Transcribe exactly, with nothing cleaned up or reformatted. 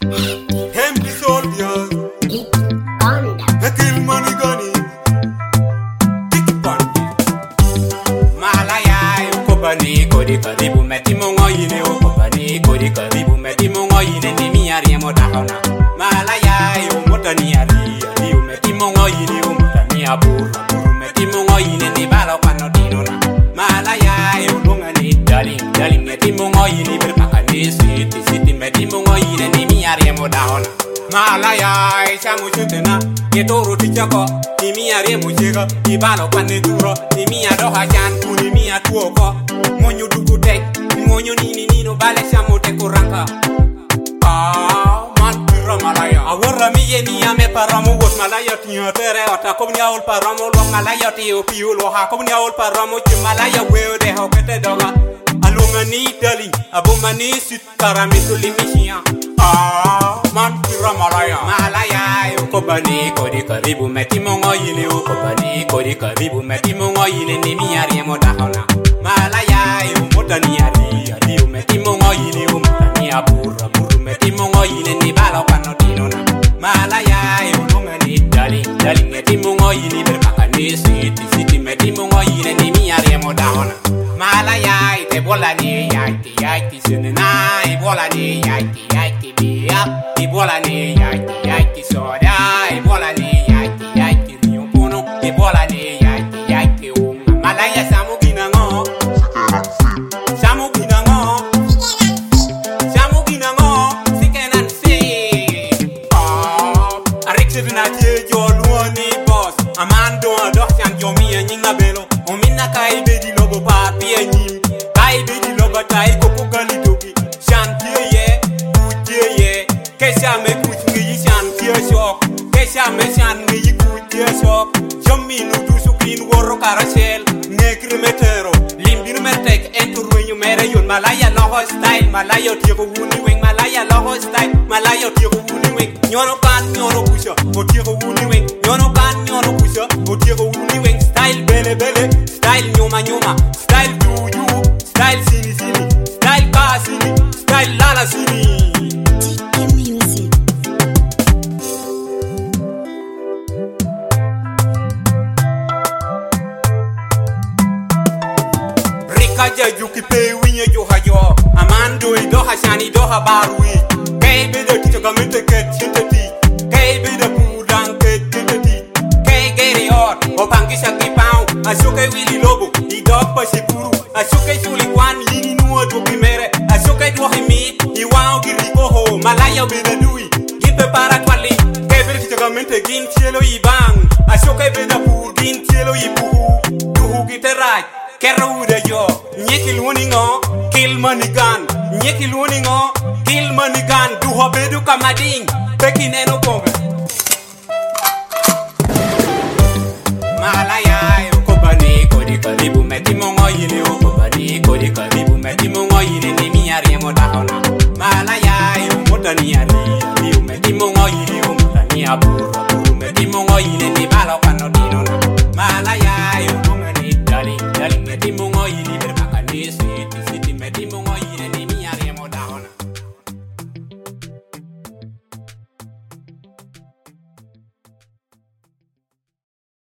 Hem the soldiers. The kill money gunny. Tick bunny. Malaya ukobani kodi karibu meti mongo yine ukobani kodi karibu meti mongo yine ni miari modahona. Malaya umotani ari ari umeti mongo yine umotani aburu aburu meti mongo yine ni balo kwano dinona. Malaya ulunga ni darling darling meti mongo yine berpakani siti siti meti mongo yine ni miari modahona. Malaya chamu chutena yetoro tichako ni miari mujega ibalo kwani duro ni mia doha chan kuni mia tuoko monyo dugutek monyo nini nino bale chamu te kuranka. Ah man pira malaya awara mi yeni ame paramo wot malaya tiyo tere ota komnya ol paramo lo malaya tiyo piulo ha komnya ol paramo chi malaya wede ho kete doga alunga ni dali aboma ni sit karami tulimishia. Ah man pira malaya malaya ukobani kodi karibu meti mongo yile ukobani kodi karibu meti mongo yile ni miari modahona. Malaya umotani ari ari meti mongo yile umotani abura buru meti mongo yile ni balo kwano dinona. Malaya ulunga ni dali dali meti mongo yile berpakani siti siti meti mongo yile ni miari modahona. Malaya ite bola ni yaki yaki sunena ibola ni yaki yaki biya ibola ni yaki yaki soda ibola ni yaki yaki riupuno ibola ni yaki yaki unga. Malaya samu ginango samu ginango samu ginango sikenan si. Oh arixidna je joluoni boss amando do chan jomi nyinga belo omina kai bedi logo papi enyim kai bedi logo tai koko gali dogi chantier ye boutie ye kesha me kuchingi yi chantier shok kesha me chan me yi kutie shok jomi no dusu kin woro karachel nekri metero limbir metek enturwenyu mere yon malaya loho style malaya tieko wuni weng malaya loho style malaya tieko wuni weng nyono kan nyono kusha o tieko wuni weng nyono kan nyono kusha o tieko wuni weng style bele bele style nyuma nyuma style do you style sini sini style ka sini style lala sini. Kaja juki pe winye jo hayo amando ido hashani do habarui kay be de ticho kamete ket chinteti kay be de pudan ket chinteti kay geri ot opangisha kipao ashoke wili lobo ido pasipuru ashoke chuli kwan yini nuo do kimere ashoke do himi iwao giriko ho malaya be de dui gipe para twali kay be de ticho kamete gin cielo ibang ashoke be de pur gin cielo ibu du giterai Kero uda yo, nyeki luningo, kill money gun. Nyeki luningo, kill money gun. Du hobedu kamading, peki neno konga. Malaya, ukobani kodi karibu meti mongo yile uko.